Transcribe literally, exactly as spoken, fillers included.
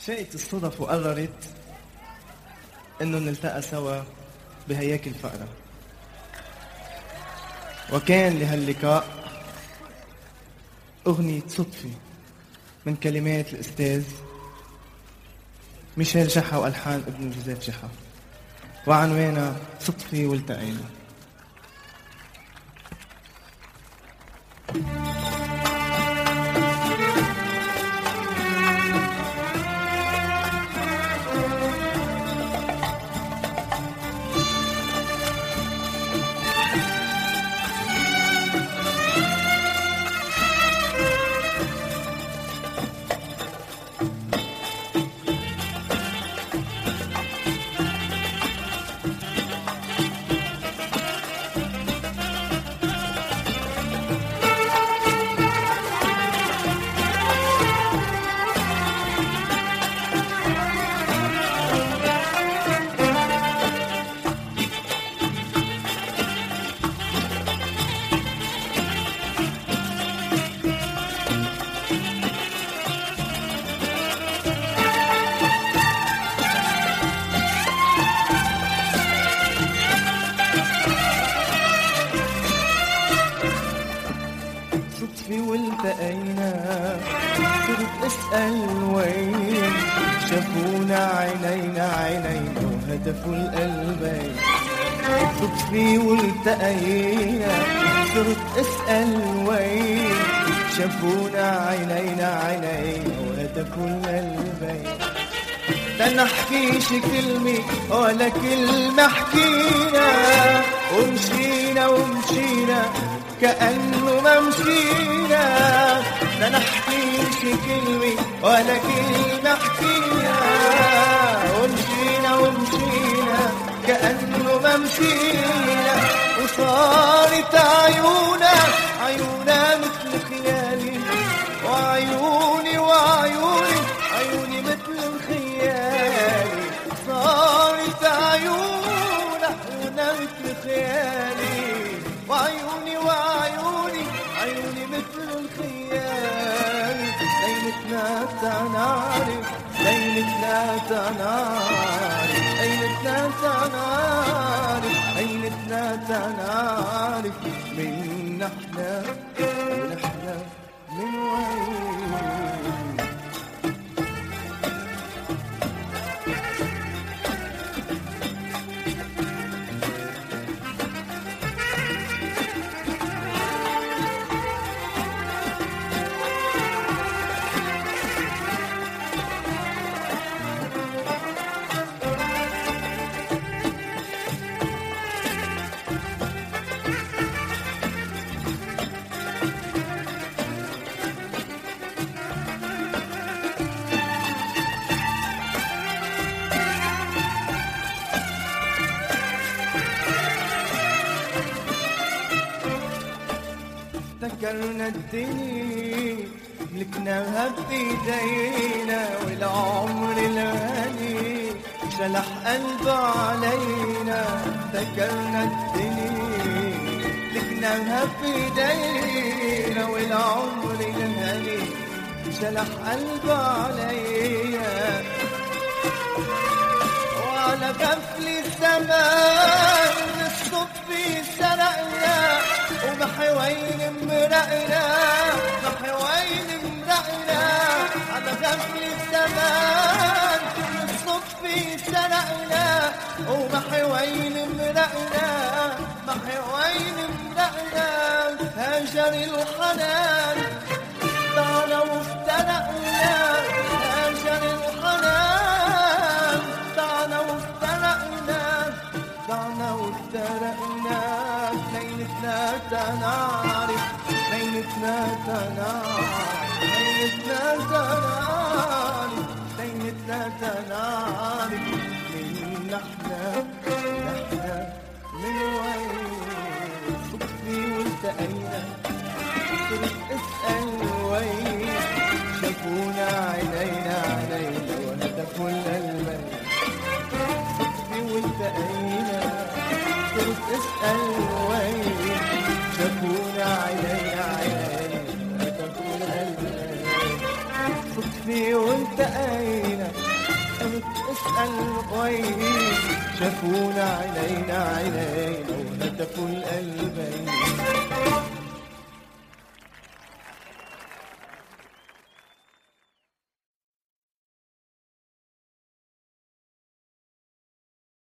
شاءت الصدف وقررت انه نلتقى سوا بهياك الفقرة، وكان لهاللقاء أغنية صدفة من كلمات الأستاذ ميشيل شحا وألحان ابن جوزيف شحا، وعنوانها صدفة والتقينا. والتقينا صرت اسأل وين شافونا عينينا عينينا وهدفوا القلبين. صدفة والتقينا صرت اسأل وين شافونا عينينا عينينا وهدفوا القلبين. تنحكيش كلمة ولا كلمة حكينا ومشينا ومشينا كأنه ما مشينا. لا نحكيش كلمة ولا كلمة حكينا ومشينا ومشينا كأنه ما مشينا. وصارت عيونا عيونا مثل خيالي وعيوني وعيوني عيوني مثل الخيالي. صارت عيونا عيونا مثل خيالي وعيوني وعيوني عيوني مثل الخيال. ليلتنا تنعرف ليلتنا تنعرف ليلتنا تنعرف ليلتنا تنعرف من نحنا ونحنا من وين. افتكرنا الدنيا ملكناها بايدينا والعمر الغالي شلح قلبه علينا. افتكرنا الدنيا ملكناها بايدينا والعمر الغالي شلح قلبه علينا. وعلى غفل الزمان الصدفة سرقنا ومحوين مرقنا محوين مرقنا. على غفل الزمان الصدفة سرقنا ومحوين مرقنا محوين مرقنا. هاجر الحنان ضعنا وافترقنا هاجر الحنان ضعنا وافترقنا ضعنا وافترقنا. ليلتنا تنعرف ليلتنا تنعرف ليلتنا تنعرف ليلتنا تنعرف من نحنا نحنا من وين. صدفة والتقينا صرت اسأل وين شافونا عينينا عينينا وهدفوا القلبين. صدفة والتقينا صرت اسأل وين شافونا عينينا عينينا وهدفوا القلبين. صدفة قلبي والتقينا اسأل وين شافونا عينينا عينينا وهتفوا القلبين.